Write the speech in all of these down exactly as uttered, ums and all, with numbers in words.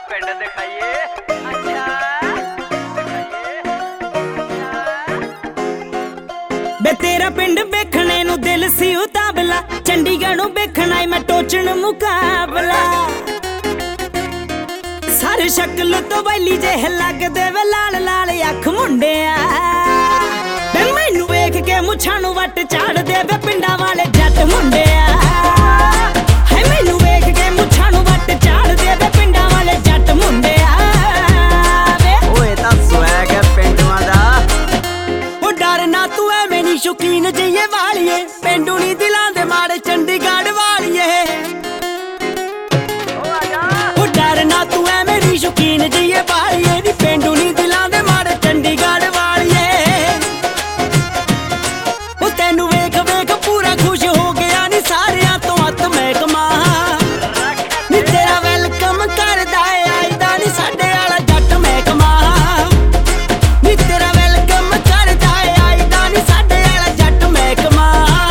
पिंड दिखाइए। अच्छा बे तेरा पिंड वेखने नू दिल सी उतावला, चंडीगढ़ वेखना मैं टोचन मुकाबला। सारे शक्ल तो वैली जे लगदे वे लाल लाल अख मुंडिया। बे मैनू वेख के मुछां नू वट चाड़ दे वे पिंडां वाले जट मुंडिया। है मैनू वेख के मुछां नू वट चाड़ दे वे पिंडां वाले जट मुंडिया। ओए ता स्वैग है पिंडवां दा। ओ डर ना तू ऐवें नी शौकीन जिये वालिए, पेंडू नी दिलां दे मारे चंडीगढ़ वालिए। ओ डर ना तू ऐवें नी शौकीन जिये वालिए, नी पेंडू नी दिलां दे मारे चंडीगढ़ वालिए। ओ तैनू वेख वेख पूरा खुश हो गया नी सारियां तो हत्थ मैं कमा। नी तेरा वेलकम करदा है आईदा नी साडे वाला जट मैं कमा। नी तेरा वेलकम करदा है आईदा नी साडे वाला जट मैं कमा।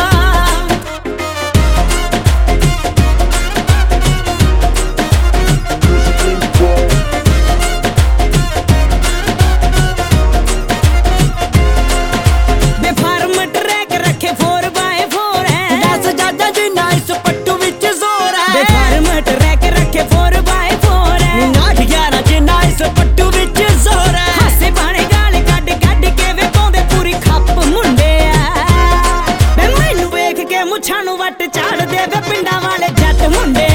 बे फार्म ट्रैक रखे फोर बाय फोर है, दस जाजा जिन्ना इस पट्टू विच जोर है। बे फार्म ट्रैक रखे फोर बाय फोर है, आठ ग्यारह जिन्ना इस पट्टू विच जोर है। हासे बाणे गाल कड कड के वे पाउंदे पूरी खप मुंडिया। बे मैनू वेख के मुछां नू वट चाड़ दे वे पिंडां वाले जट मुंडिया।